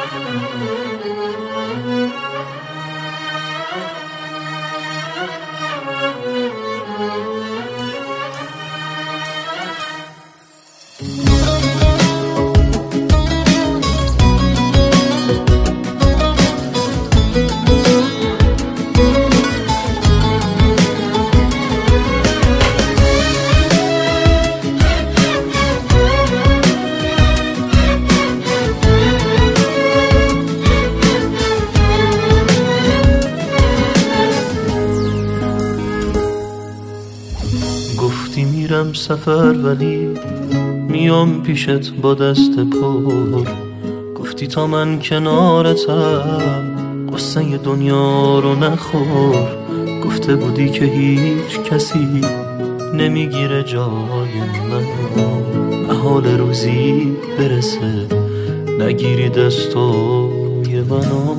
گفتی میرم سفر ولی میام پیشت با دست پر. گفتی تا من کنارتم قصه دنیا رو نخور. گفته بودی که هیچ کسی نمیگیره جای منو. محال روزی برسه نگیری دستای منو.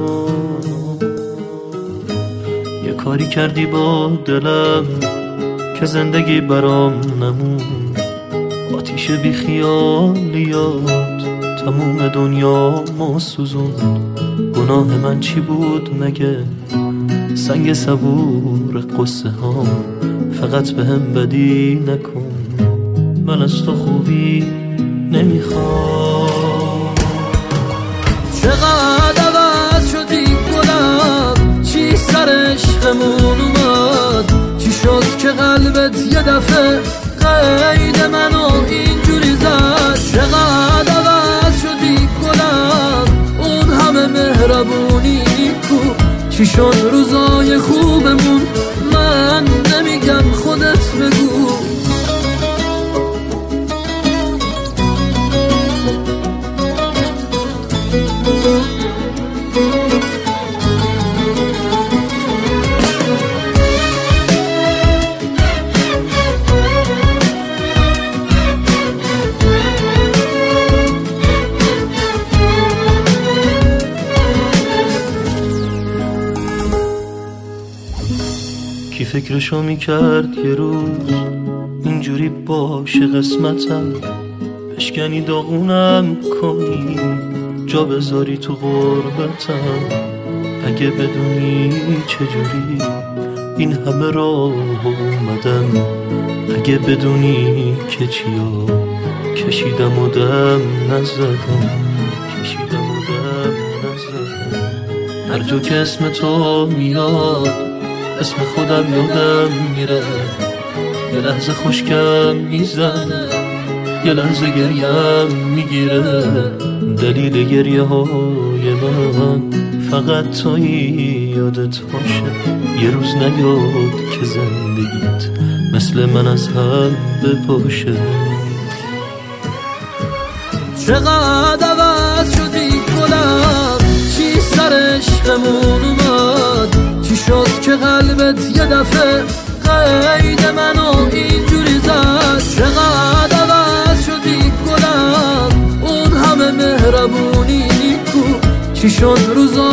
یه کاری کردی با دلم که زندگی برام نمون. آتیش بی خیالیات تموم دنیا ما سوزون. گناه من چی بود مگه؟ سنگ صبور قصه ها فقط به هم بدی نکن. من از تو خوبی نمیخوام. چقدر عوض شدی گلم، چی سر عشقمون اومد؟ چی شد که قلبت یه دفعه قید منو اینجوری زد؟ چقدر عوض شدی گلم، اون همه مهربونی کو؟ چی شد روزای خوبمون؟ من نمیگم خودت بگو. کی فکرشو میکرد یه روز اینجوری باشه قسمتم؟ بشکنی داغونم کنی جا بذاری تو غربتم. اگه بدونی چجوری این همه راه اومدم. اگه بدونی که چیا کشیدم و دم نزدم. هر جا که اسم تو میاد اسم خودم یادم میره. یه لحظه خوشگم میزنه، یه لحظه گریم میگیره. دلیل گریه های من فقط تویی. یادت باشه یه روز نیاد که زندگیت مثل من از هم بپاشه. چقدر عوض شدی گلم، چی سر عشقمون اومد؟ چی شد که قلبت یه دفعه قید منو اینجوری زد؟ چقدر عوض شدی گلم، اون همه مهربونی کو؟ چی شد روزا